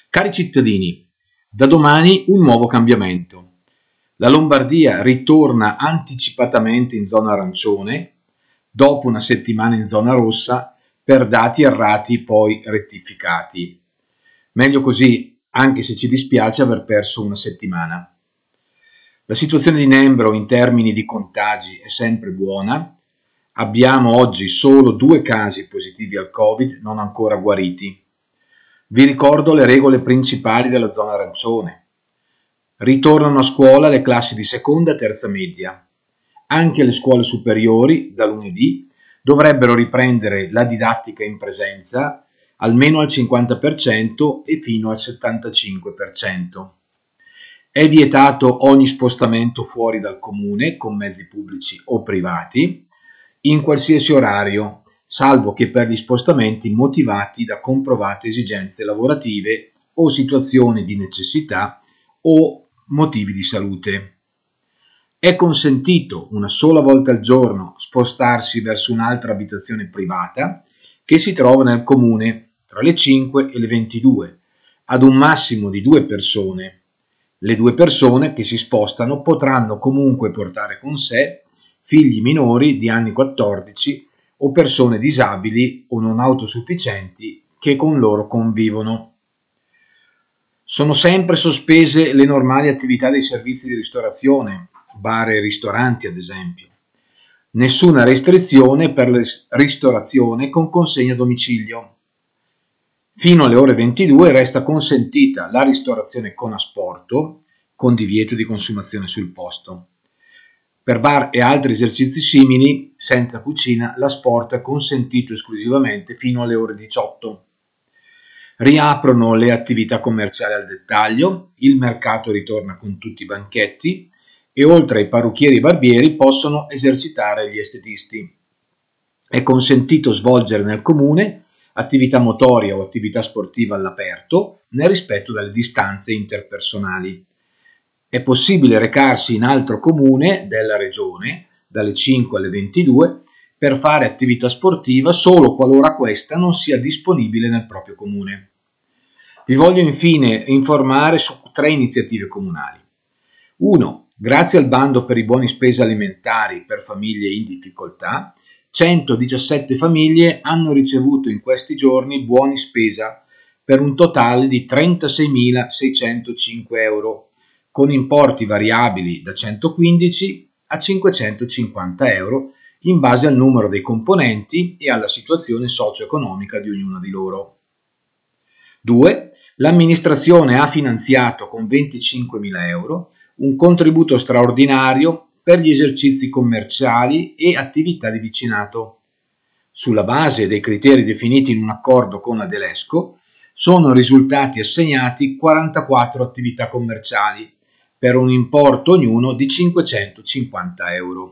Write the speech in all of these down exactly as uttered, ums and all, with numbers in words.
Cari cittadini, da domani un nuovo cambiamento. La Lombardia ritorna anticipatamente in zona arancione, dopo una settimana in zona rossa, per dati errati poi rettificati. Meglio così, anche se ci dispiace aver perso una settimana. La situazione di Nembro in termini di contagi è sempre buona. Abbiamo oggi solo due casi positivi al Covid non ancora guariti. Vi ricordo le regole principali della zona arancione. Ritornano a scuola le classi di seconda e terza media. Anche le scuole superiori, da lunedì, dovrebbero riprendere la didattica in presenza almeno al cinquanta per cento e fino al settantacinque per cento. È vietato ogni spostamento fuori dal comune con mezzi pubblici o privati, in qualsiasi orario, salvo che per gli spostamenti motivati da comprovate esigenze lavorative o situazioni di necessità o motivi di salute. È consentito una sola volta al giorno spostarsi verso un'altra abitazione privata che si trova nel comune tra le cinque e le ventidue, ad un massimo di due persone. Le due persone che si spostano potranno comunque portare con sé figli minori di anni quattordici o persone disabili o non autosufficienti che con loro convivono. Sono sempre sospese le normali attività dei servizi di ristorazione, bar e ristoranti ad esempio. Nessuna restrizione per la ristorazione con consegna a domicilio. Fino alle ore ventidue resta consentita la ristorazione con asporto, con divieto di consumazione sul posto. Per bar e altri esercizi simili, senza cucina, l'asporto è consentito esclusivamente fino alle ore diciotto. Riaprono le attività commerciali al dettaglio, il mercato ritorna con tutti i banchetti e oltre ai parrucchieri e barbieri possono esercitare gli estetisti. È consentito svolgere nel comune attività motoria o attività sportiva all'aperto nel rispetto delle distanze interpersonali. È possibile recarsi in altro comune della regione dalle cinque alle ventidue per fare attività sportiva solo qualora questa non sia disponibile nel proprio comune. Vi voglio infine informare su tre iniziative comunali. uno. Grazie al bando per i buoni spesa alimentari per famiglie in difficoltà, centodiciassette famiglie hanno ricevuto in questi giorni buoni spesa per un totale di trentaseimilaseicentocinque euro, con importi variabili da centoquindici a cinquecentocinquanta euro in base al numero dei componenti e alla situazione socio-economica di ognuna di loro. due. L'amministrazione ha finanziato con venticinquemila euro un contributo straordinario per gli esercizi commerciali e attività di vicinato. Sulla base dei criteri definiti in un accordo con la Delesco, sono risultati assegnati quarantaquattro attività commerciali per un importo ognuno di cinquecentocinquanta euro.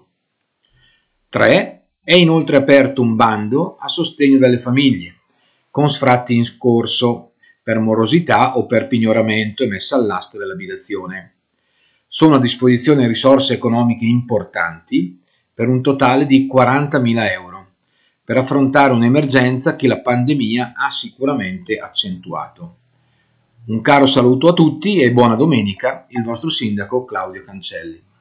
tre. È inoltre aperto un bando a sostegno delle famiglie, con sfratti in corso per morosità o per pignoramento e messa all'asta dell'abitazione. Sono a disposizione risorse economiche importanti per un totale di quarantamila euro per affrontare un'emergenza che la pandemia ha sicuramente accentuato. Un caro saluto a tutti e buona domenica, il vostro sindaco Claudio Cancelli.